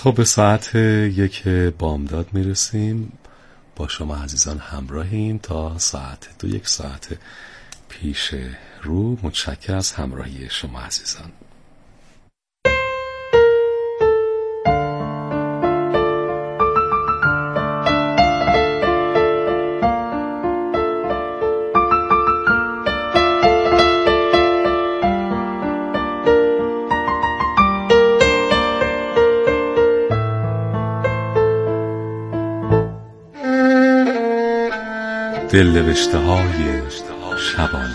خب به ساعت 1 بامداد میرسیم. با شما عزیزان همراهیم تا ساعت 2، 1 ساعت پیش رو. متشکرم از همراهی شما عزیزان. دلنوشته های شبانه.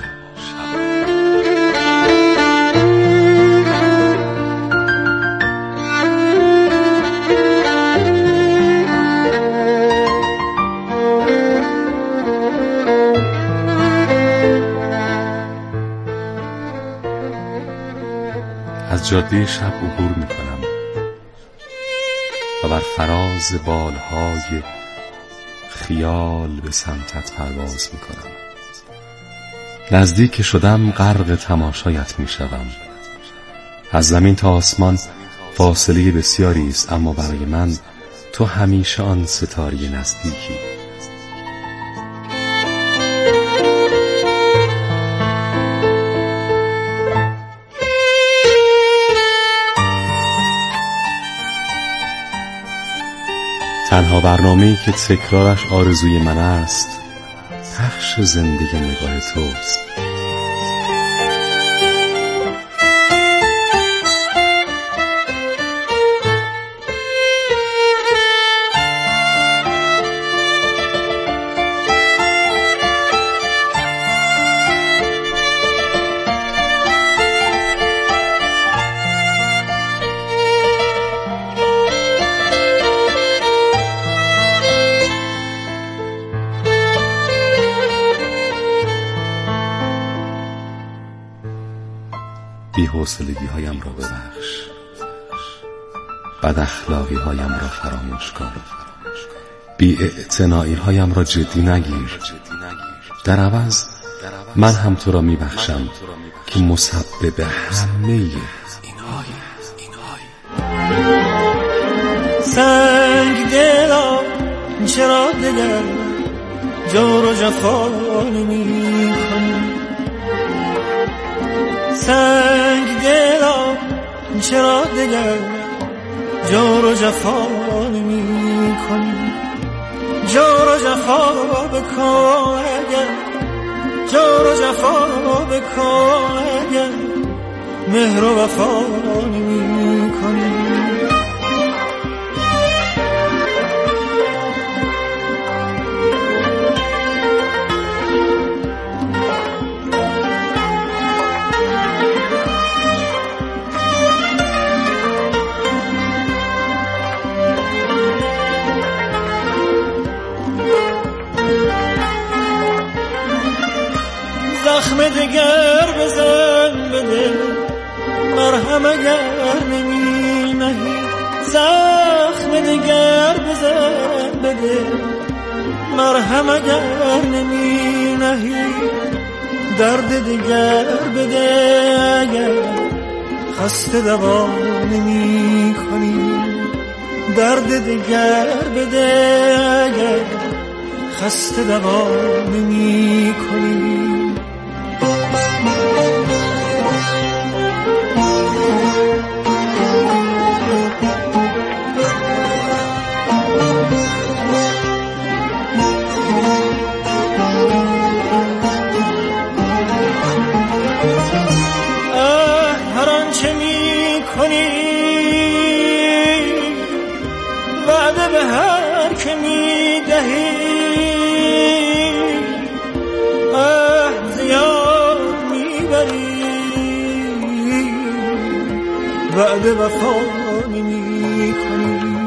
از جاده شب عبور می کنم و بر فراز بالهای خیال به سمتت پرواز می کنم. نزدیک شدم غرق تماشایت می شوم. از زمین تا آسمان فاصله بسیاری است، اما برای من تو همیشه آن ستاره نزدیکی. تنها برنامه‌ای که تکرارش آرزوی من است پخش زنده نگاه توست. بی‌حوصلگی هایم را ببخش، بد اخلاقی هایم را فراموش کن، بی‌اعتنایی هایم را جدی نگیر. در عوض من هم تو را میبخشم که مسبب همه اینهایی. سنگ دلا چرا دگر جور و جفا نمی کنی؟ سنگ دلا چرا دگر جور و جفا نمی کنی؟ جور و جفا بکن اگر، جور و جفا بکن اگر مهر و وفا نمی کنی. زخم دگر بزن به دل، مرهم اگر نمی نهی. زخم دگر بزن به دل، مرهم اگر نمی نهی. درد دگر بده اگر خسته دوا نمی کنی. درد دگر بده اگر خسته دوا نمی کنی. هر آنچه می کنی وعده به هر که می دهی، زیاد می بری، وعده وفا نمی کنی.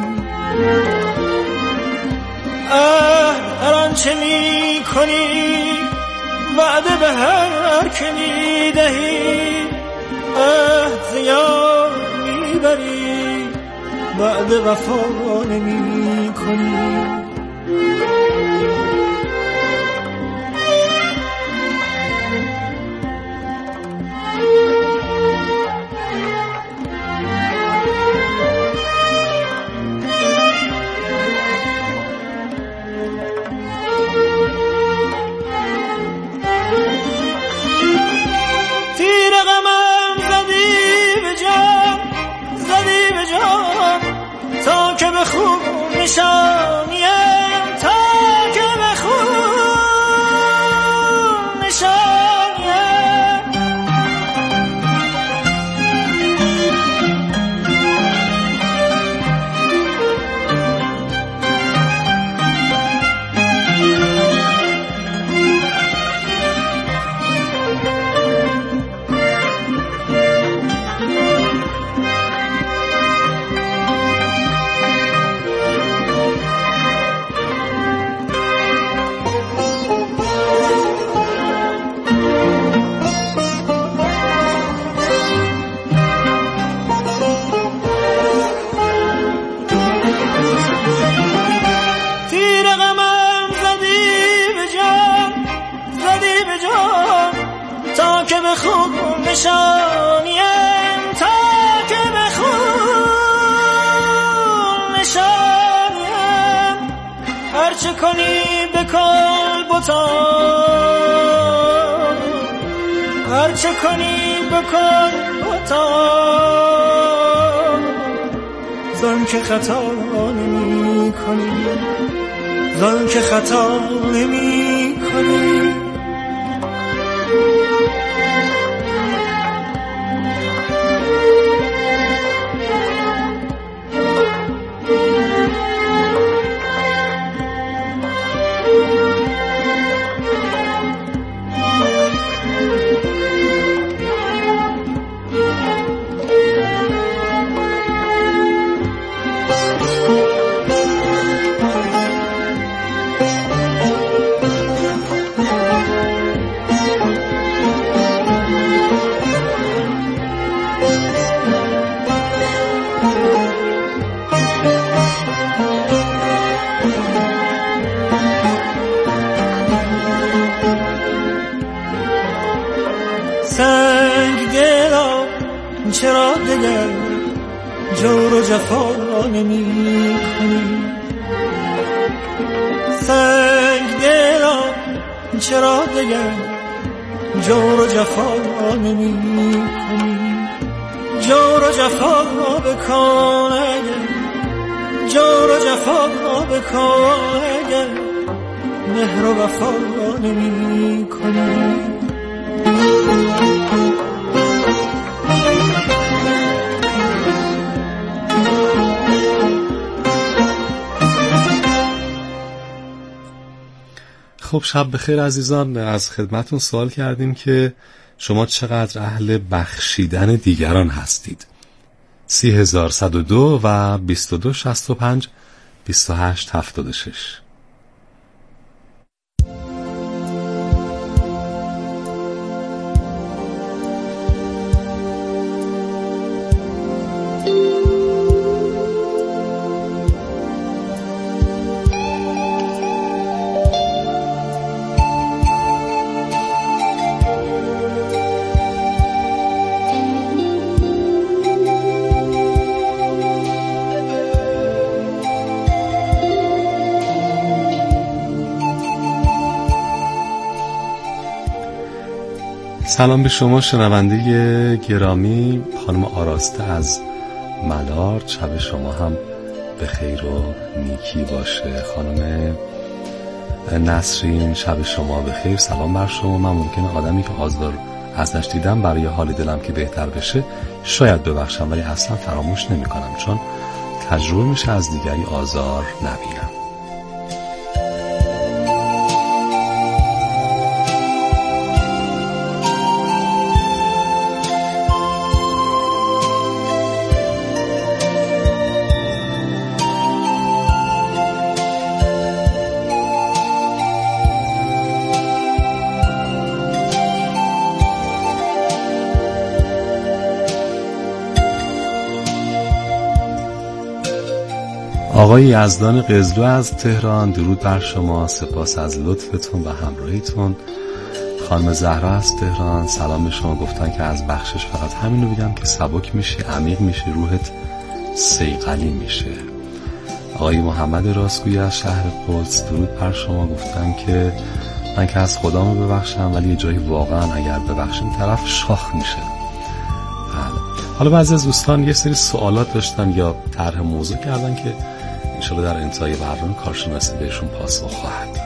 هر آنچه می کنی وعده به هر که می دهی، زیاد می بری، وعده وفا نمی کنی. به خون نشانیم تا که به خون نشانیم به خون نشانیم تا که به خون نشانیم هرچه کنی بکن بتان هرچه کنی بکن بتان زن که خطا نمی کنی زن که خطا نمی کنی سنگ دلا چرا دگر جور و جفا نمی کنی سنگ دلا چرا دگر جور و جفا نمی کنی جور و جفا بکن اگر جور و جفا بکن اگر مهر و وفا نمی کنی خب شب بخیر عزیزان. از خدمتون سوال کردیم که شما چقدر اهل بخشیدن دیگران هستید. 30102 و 2265 2876. سلام به شما شنونده گرامی، خانم آراسته از ملار، شب شما هم به خیر و نیکی باشه. خانم نسرین شب شما به خیر، سلام بر شما. من ممکنه آدمی که آزار ازش دیدم برای حال دلم که بهتر بشه شاید ببخشم، ولی اصلا فراموش نمی کنم، چون تجربه میشه از دیگری آزار نبینم. آقای یزدان قزلو از تهران، درود بر شما، سپاس از لطفتون و همراهیتون. خانم زهرا از تهران، سلام به شما، گفتن که از بخشش فقط همینو بگم که سبک میشه، عمیق میشه، روحت صیقلی میشه. آقای محمد راستگویی از شهر قدس، درود بر شما، گفتن که من که از خدامو ببخشم ولی یه جایی واقعا اگر ببخشیم طرف شاخ میشه. حالا بعضی از دوستان یه سری سوالات داشتن یا طرح موضوع کردن که انشالله در انتهای برنامه کارشناسی بهشون پاسخ خواهد داد.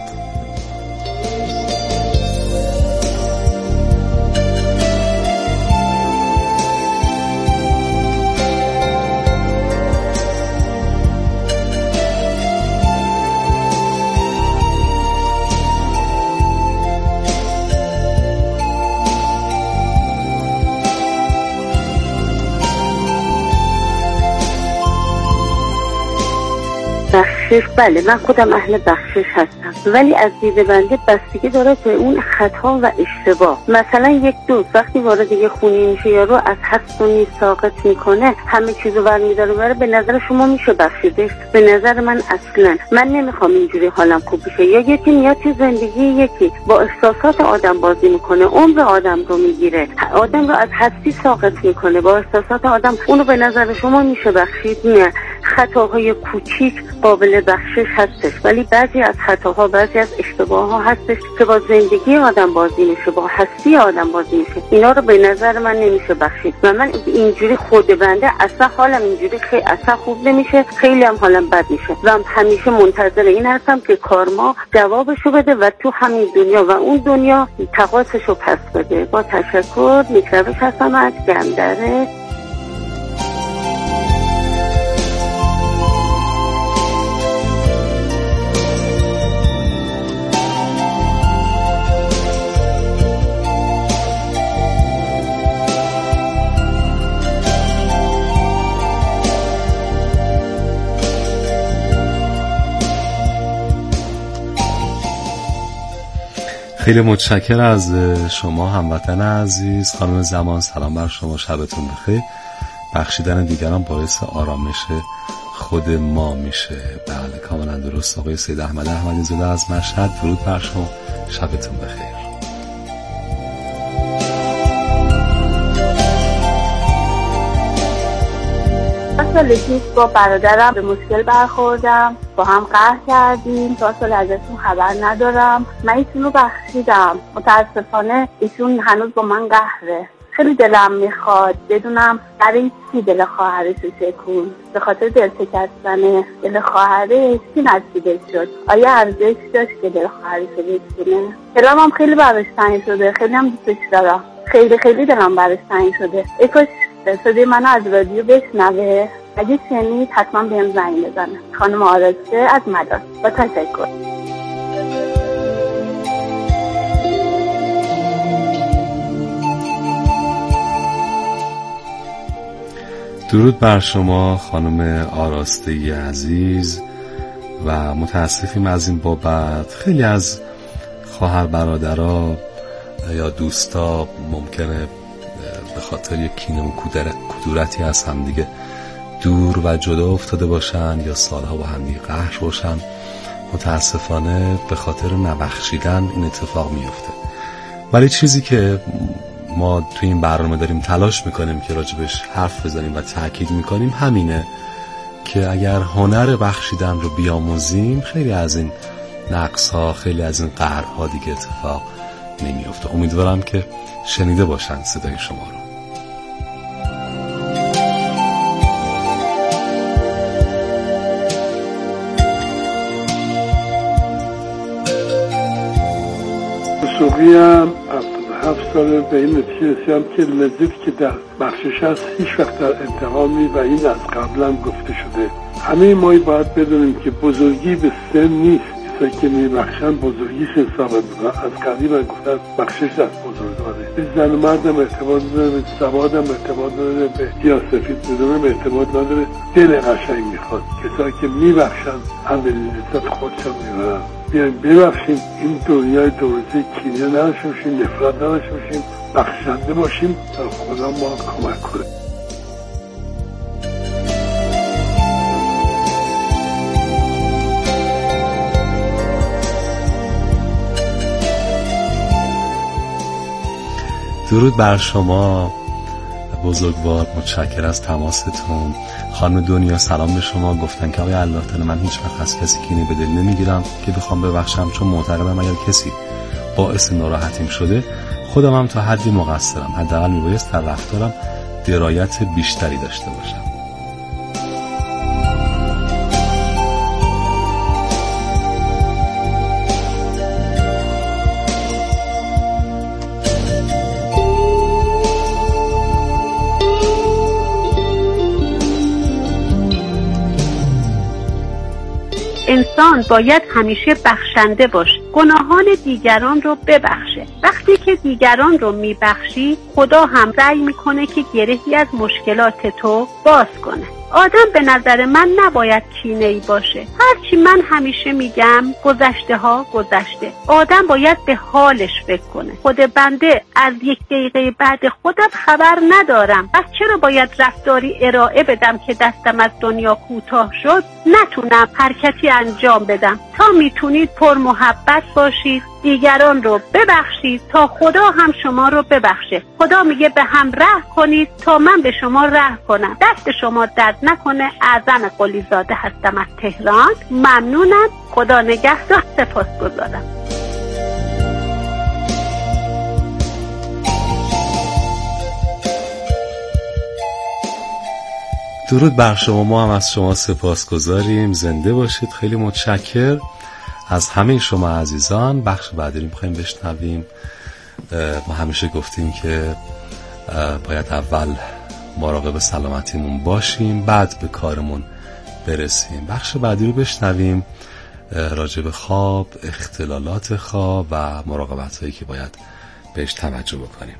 بخشش، بله من خودم اهل بخشش هستم، ولی از دید بنده بستگی داره به اون خطا و اشتباه. مثلا یک دوست وقتی وارد یه خونی میشه یا رو از حد و نیز ساقط میکنه، همه چیزو برمیداره به نظر شما میشه بخشیدش؟ به نظر من اصلا من نمیخوام اینجوری حالم خوب بشه. یا یکی میاد تو زندگی یکی با احساسات آدم بازی میکنه، عمر آدم رو میگیره، آدم رو از هستی ساقط میکنه با احساسات آدم، اونو به نظر شما میشه بخشید؟ نه. خطاهای کوچیک قابل بخشش هستش، ولی بعضی از خطاها، بعضی از اشتباه ها هستش که با زندگی آدم بازی میشه، با هستی آدم بازی میشه. اینا رو به نظر من نمیشه بخشید و من اینجوری خود بنده اصلا حالم اینجوری خیلی اصلا خوب نمیشه، خیلی هم حالم بد میشه و همیشه منتظر این هستم که کارما جوابشو بده و تو همین دنیا و اون دنیا تقاصشو پس بده. با تشکر. میکروش هستم از گندره. خیلی متشکر از شما هموطن عزیز. خانم زمان سلام بر شما، شبتون بخیر. بخشیدن دیگران باعث آرامش خود ما میشه. بله کاملا درست. آقای سید احمد احمدی زاده از مشهد، درود بر شما، شبتون بخیر. سال پیش با برادرم به مشکل برخوردم، با هم قهر کردیم، تا سال ازشون خبر ندارم. من ایشون رو بخشیدم، متاسفانه ایشون هنوز با من قهره. خیلی دلم میخواد بدونم برای چی دل خواهرش رو شکوند، به خاطر دل شکستن دل خواهرش چی نتیجه شد؟ آیا ارزش داشت که دل خواهرش رو بشکنه؟ دلم هم خیلی براش تنگ شده، خیلی هم دوستش دارم، خیلی خیلی دلم براش تنگ شده. ای کاش صدای من از رادیو بشنوه، اگه شنید حتما بهم زنگ بزنه. خانم آرزه از مدار. با تشکر. درود بر شما خانم آراسته عزیز و متاسفیم از این بابت. خیلی از خواهر برادرها یا دوستا ممکنه به خاطر یک کینه و کدورتی از هم دیگه دور و جدا افتاده باشن یا سالها با هم دیگه قهر باشن. متاسفانه به خاطر نبخشیدن این اتفاق میفته. ولی چیزی که ما توی این برنامه داریم تلاش میکنیم که راجبش حرف بزنیم و تأکید میکنیم همینه که اگر هنر بخشیدن رو بیاموزیم، خیلی از این نقص‌ها، خیلی از این قهرها دیگه اتفاق نمیفته. امیدوارم که شنیده باشن صدای شما رو. سوقیم 77 ساله به این نتیجه رسیدم که لذتی که در بخشش هست هیچ وقت در انتقامی و این از قبلا گفته شده. همه ما باید بدونیم که بزرگی به سن نیست. کسایی که میبخشن بزرگیش حساب میکنن. از قدیم هم گفتن بخشش از بزرگواره. به زن و مردم ارتباط نداره، به سوادم ارتباط نداره، به سیاسفید بدونم ارتباط نداره. دل قشنگ میخواد. کسایی که میبخشن اولین لذت خودشون میبرن. بیایم ببخشیم، این دنیای درسته کینه نداشته باشیم، نفرت نداشته باشیم، بخشنده باشیم تا خدا ما کمک کنه. درود بر شما بزرگوار، متشکر از تماستون. خانم دنیا سلام به شما. گفتن که آقای الله تعالی من هیچ وقت از کسی کینه به دل نمیگیرم که بخوام ببخشم، چون معتقدم اگر کسی باعث ناراحتیم شده خودم هم تا حدی مقصرم، حداقل میبایست در رفتارم درایت بیشتری داشته باشم. انسان باید همیشه بخشنده باشه، گناهان دیگران رو ببخشه. وقتی که دیگران رو میبخشی، خدا هم سعی میکنه که گرهی از مشکلات تو باز کنه. آدم به نظر من نباید کینه‌ای باشه. هرچی من همیشه میگم گذشته ها گذشته. آدم باید به حالش فکر کنه. خود بنده از 1 دقیقه بعد خودم خبر ندارم. پس چرا باید رفتاری ارائه بدم که دستم از دنیا کوتاه شد؟ نتونم حرکتی انجام بدم. تا میتونید پر محبت باشید، دیگران رو ببخشید تا خدا هم شما رو ببخشه. خدا میگه به هم رحم کنید تا من به شما رحم کنم. دست شما درد نکنه. اعظم قلیزاده هستم از تهران. ممنونم. خدا نگهدار. سپاسگزارم. درود بر شما. ما هم از شما سپاسگزاریم. زنده باشید. خیلی متشکر از همه شما عزیزان. بخش بعدی رو می‌خوایم بشنویم. ما همیشه گفتیم که باید اول مراقب سلامتیمون باشیم، بعد به کارمون برسیم. بخش بعدی رو بشنویم راجع به خواب، اختلالات خواب و مراقبت‌هایی که باید بهش توجه بکنیم.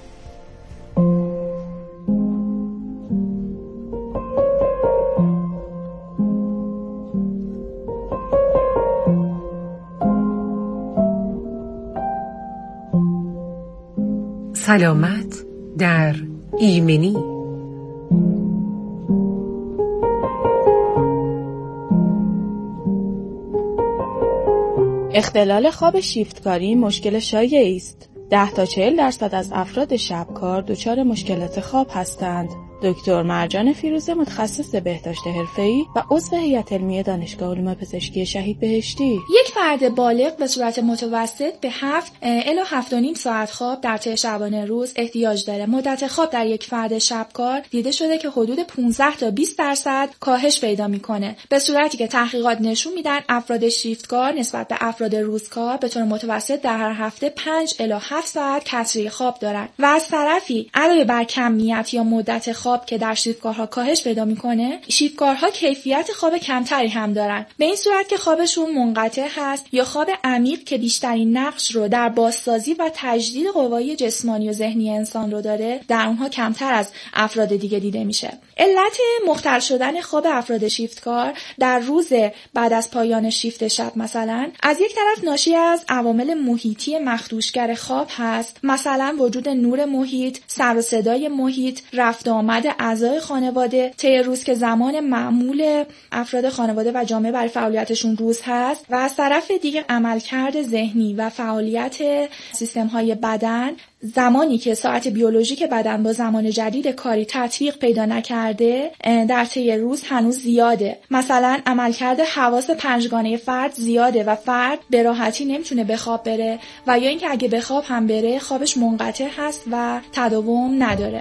سلامت در ایمنی. اختلال خواب شیفتکاری مشکل شایعی است. 10 تا 40% از افراد شبکار دچار مشکلات خواب هستند. دکتر مرجان فیروزه، متخصص بهداشت حرفه‌ای و عضو هیئت علمی دانشگاه علوم پزشکی شهید بهشتی. یک فرد بالغ به صورت متوسط به 7 الی 7.5 ساعت خواب در طی شبانه روز احتیاج داره. مدت خواب در یک فرد شبکار دیده شده که حدود 15 تا 20% کاهش پیدا میکنه، به صورتی که تحقیقات نشون میدن افراد شیفتکار نسبت به افراد روزکار به طور متوسط در هر هفته 5 الی 7 ساعت کسری خواب دارن. و از طرفی علاوه بر کمیت یا مدت خواب که در شیفتکارها کاهش پیدا میکنه، شیفتکارها کیفیت خواب کمتری هم دارن، به این صورت که خوابشون منقطع هست یا خواب عمیق که بیشترین نقش رو در بازسازی و تجدید قوای جسمانی و ذهنی انسان رو داره، در اونها کمتر از افراد دیگه دیده میشه. علت مختل شدن خواب افراد شیفتکار در روز بعد از پایان شیفت شب مثلا از یک طرف ناشی از عوامل محیطی مخدوشگر خواب هست، مثلا وجود نور محیط، سر و صدای محیط، رفت و آمد اعضای خانواده طی روز که زمان معمول افراد خانواده و جامعه برای فعالیتشون روز هست، و از طرف دیگه عملکرد ذهنی و فعالیت سیستم‌های بدن زمانی که ساعت بیولوژیک بدن با زمان جدید کاری تطبیق پیدا نکرده در طی روز هنوز زیاده. مثلا عملکرد حواس 5گانه فرد زیاده و فرد به راحتی نمیتونه به خواب بره، و یا اینکه اگه به خواب هم بره خوابش منقطع هست و تداوم نداره.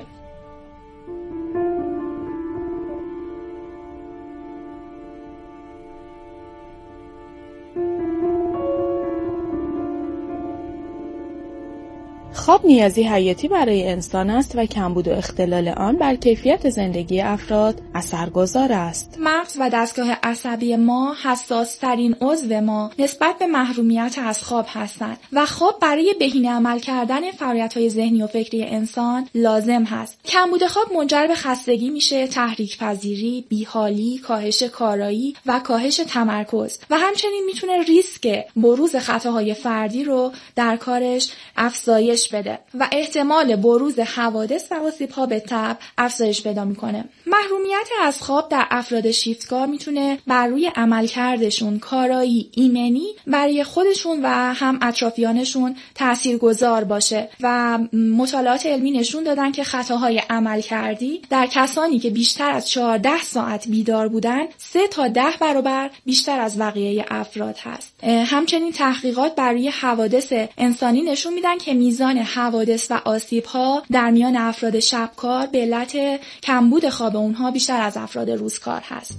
خواب نیازی حیاتی برای انسان است و کمبود و اختلال آن بر کیفیت زندگی افراد اثرگذار است. مغز و دستگاه عصبی ما حساس‌ترین عضو ما نسبت به محرومیت از خواب هستند و خواب برای بهینه عمل کردن فعالیت‌های ذهنی و فکری انسان لازم هست. کمبود خواب منجر به خستگی میشه، تحریک پذیری، بیحالی، کاهش کارایی و کاهش تمرکز، و همچنین میتونه ریسک بروز خطاهای فردی رو در کارش افزایش بده و احتمال بروز حوادث و آسیب‌ها به تبع افزایش پیدا میکنه. محرومیت از خواب در افراد شیفتکار میتونه بر روی عملکردشون، کارایی، ایمنی برای خودشون و هم اطرافیانشون تاثیرگذار باشه و مطالعات علمی نشون دادن که خطاهای عملکردی در کسانی که بیشتر از 14 ساعت بیدار بودن 3 تا 10 برابر بیشتر از بقیه افراد هست. همچنین تحقیقات بر روی حوادث انسانی نشون میدن که میزان حوادث و آسیب‌ها در میان افراد شبکار به علت کمبود خواب اونها بیشتر از افراد روزکار هست.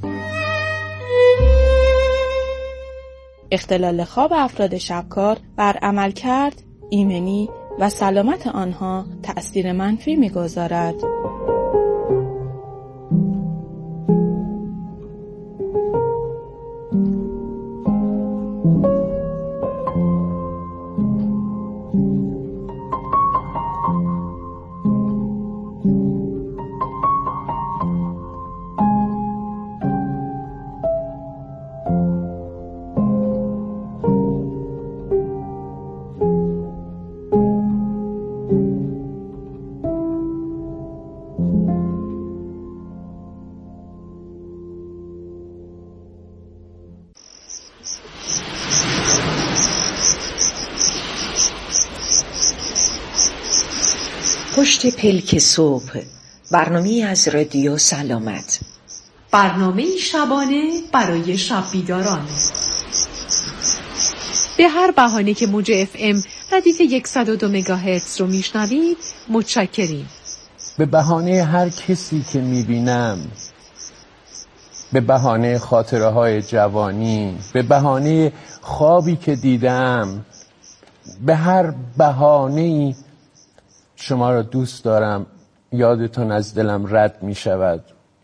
اختلال خواب افراد شبکار بر عملکرد، ایمنی و سلامت آنها تأثیر منفی می‌گذارد. پشت پلک صبح، برنامه از رادیو سلامت، برنامه شبانه برای شب بیداران. به هر بهانه که موج FM ردیف 102 مگاهرتز رو میشنوید متشکریم. به بهانه هر کسی که میبینم، به بهانه خاطره های جوانی، به بهانه خوابی که دیدم، به هر بهانه‌ای شما را دوست دارم، یادتون از دلم رد می شود.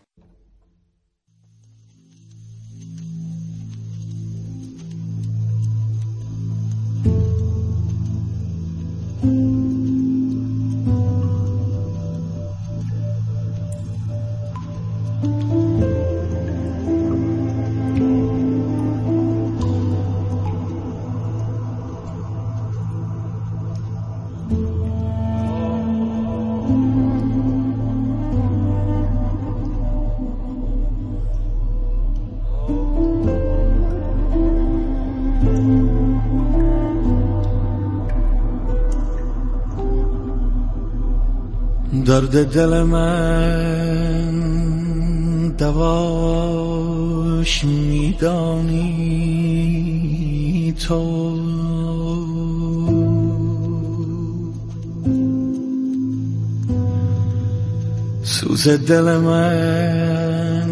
درد دل من دواش میدانی تو، سوز دل من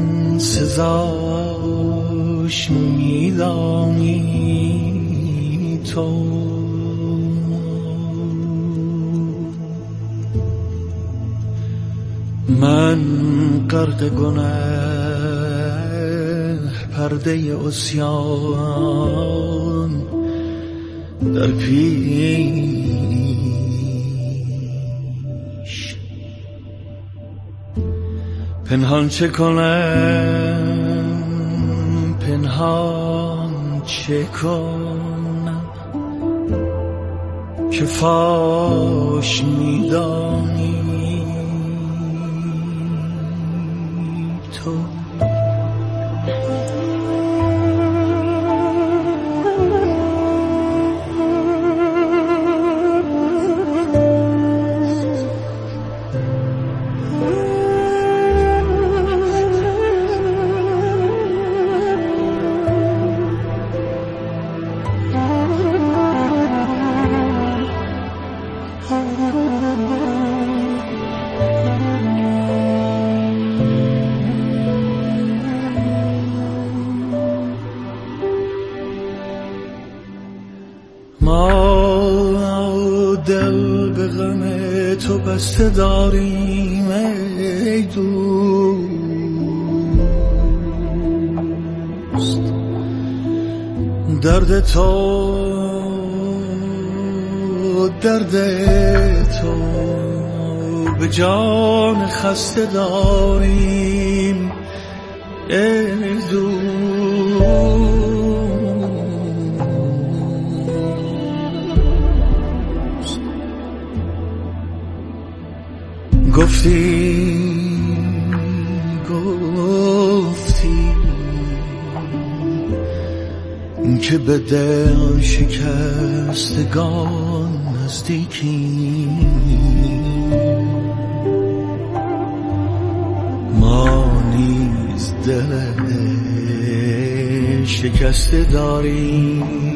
سزاش میدانی تو. من غرق گناه پرده عصیان در پیش، پنهان چه کنم، پنهان چه کنم که فاش میدانی تو. ما دل به غم تو بسته داریم ای دوست، درد تو به جان خسته داریم ای دوست. گفتی که به دل شکستگان نزدیکی، ما نیز دل شکسته داریم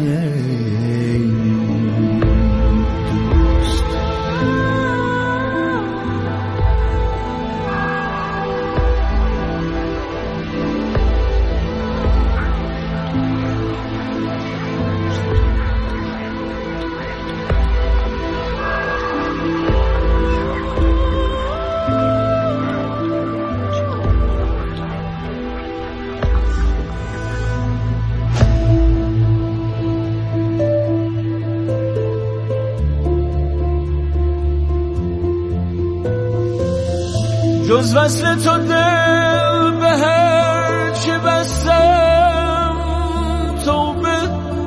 جز وصل تو دل به هر چه بستم توبه،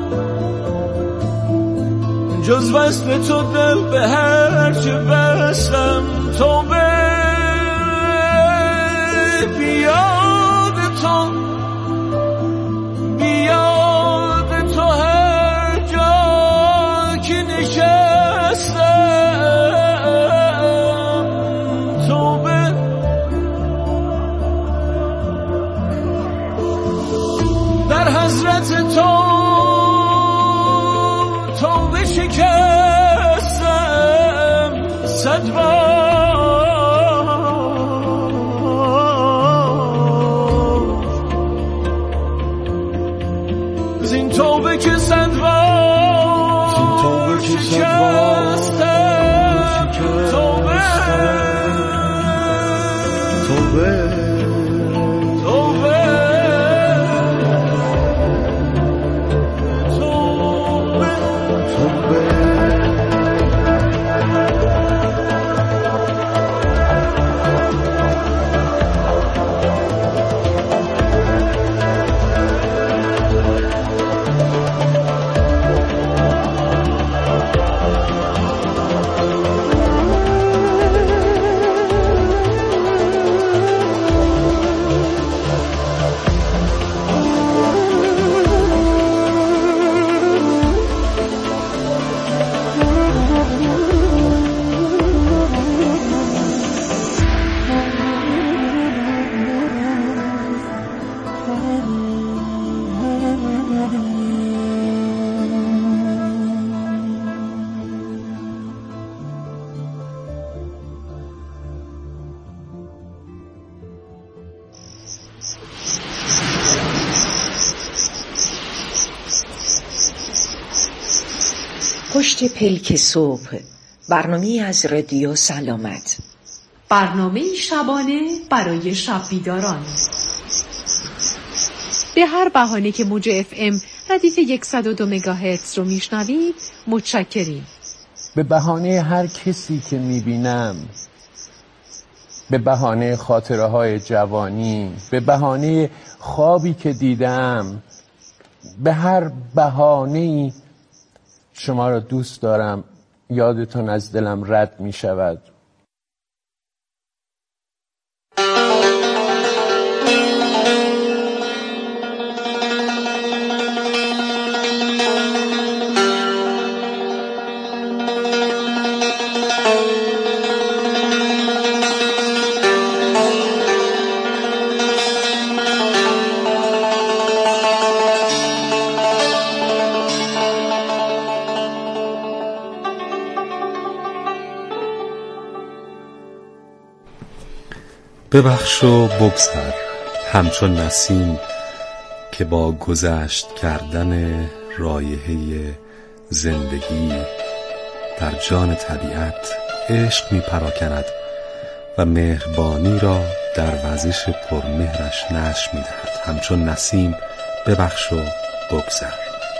جز وصل تو دل به هر چه بستم توبه، بیاد تو هر جا که نشستم صد بار زین توبه که صد بار شکستم توبه پشت پلک صبح، برنامه از رادیو سلامت. برنامه شبانه برای شب بیداران. به هر بهانه که موج FM ردیف 102 مگاهرتز رو میشنوید متشکریم. به بهانه هر کسی که میبینم، به بهانه خاطره های جوانی، به بهانه خوابی که دیدم، به هر بهانه‌ای شما را دوست دارم، یادتون از دلم رد می شود. ببخش و بگذر همچون نسیم که با گذشت کردن رایحه زندگی در جان طبیعت عشق می پراکند و مهربانی را در وزش پرمهرش نشر می دهد. همچون نسیم ببخش و بگذر.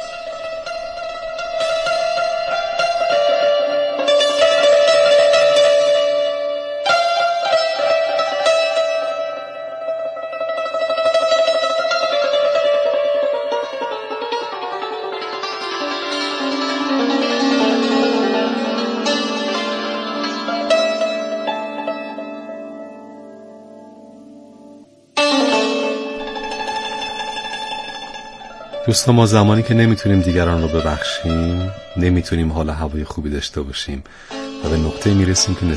دوستان، ما زمانی که نمیتونیم دیگران رو ببخشیم، نمیتونیم حال هوای خوبی داشته باشیم و به نقطه میرسیم که